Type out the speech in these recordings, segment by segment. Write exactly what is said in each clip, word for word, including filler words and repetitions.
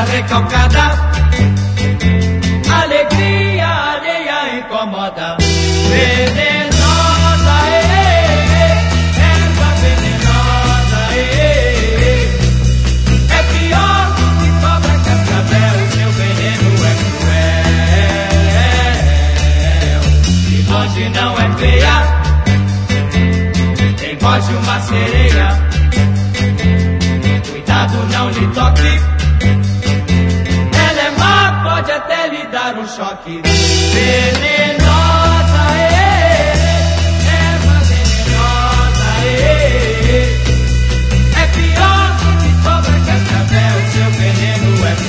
recalcada. Alegria alheia incomoda. Venenosa, ê, erva venenosa, ê. É pior do que cobra, cascavel, e seu veneno é cruel. De longe não é feia, tem voz de uma sereia. Cuidado, não lhe toque, ela é má, pode até lhe dar um choque. Venenosa, ê, erva venenosa, ê. É pior do que cobra, cascavel, seu veneno é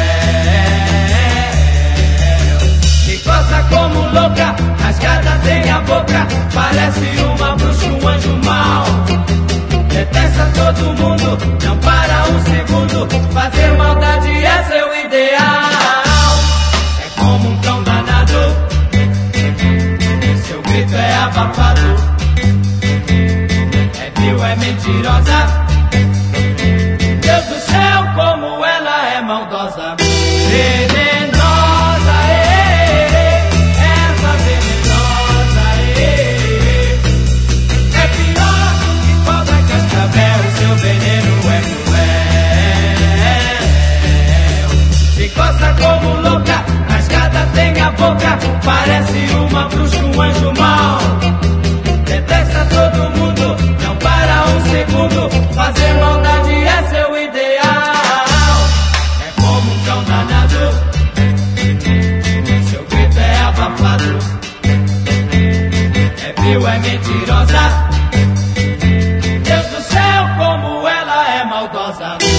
cruel. Que coça como louca, rasgada tem a boca, parece uma bruxa, um anjo mau. Detesta todo mundo, não para um segundo, fazer maldade é seu ideal. É como um cão danado, seu grito é abafado. É vil, é mentirosa, Deus do céu, como ela é maldosa. Venenosa, ê, erva venenosa, ê. É pior do que cobra, cascavel, seu veneno é cruel. Se coça como louca, rasgada tem a boca, parece uma bruxa, um anjo mau. Detesta todo mundo, não para um segundo, fazer maldade é seu ideal. É como um cão danado, seu grito é abafado. É vil, é mentirosa, Deus do céu, como ela é maldosa.